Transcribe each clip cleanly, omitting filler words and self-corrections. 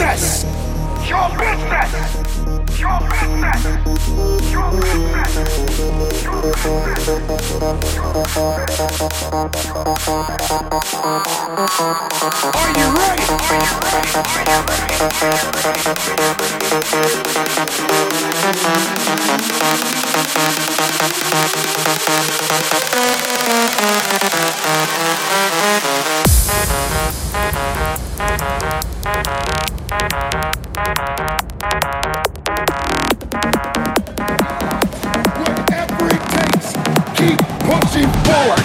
business. Your business. Your business. Your business. Your business. Are you ready? Whatever it takes, keep pushing forward.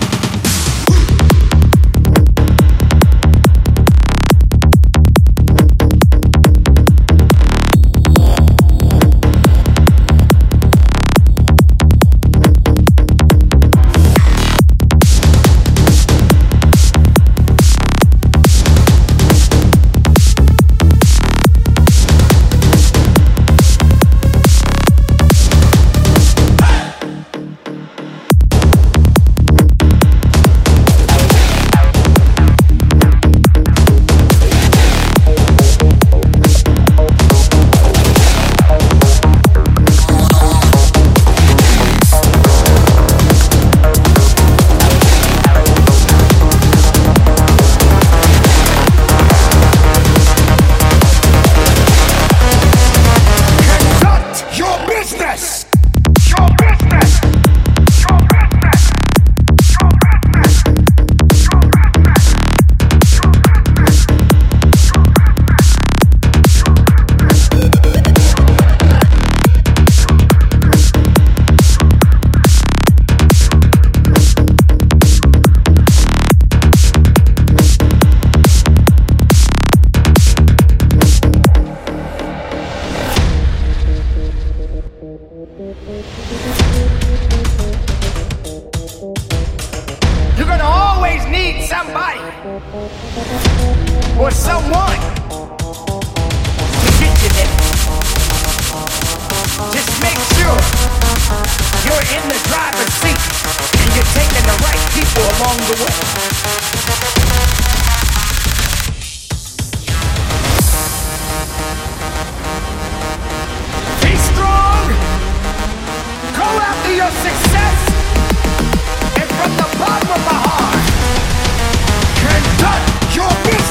You're gonna always need somebody or someone to get you there. Just make sure you're in the driver's seat and you're taking the right people along the way. Be strong. Go after your success. And from the bottom of my heart, conduct your business.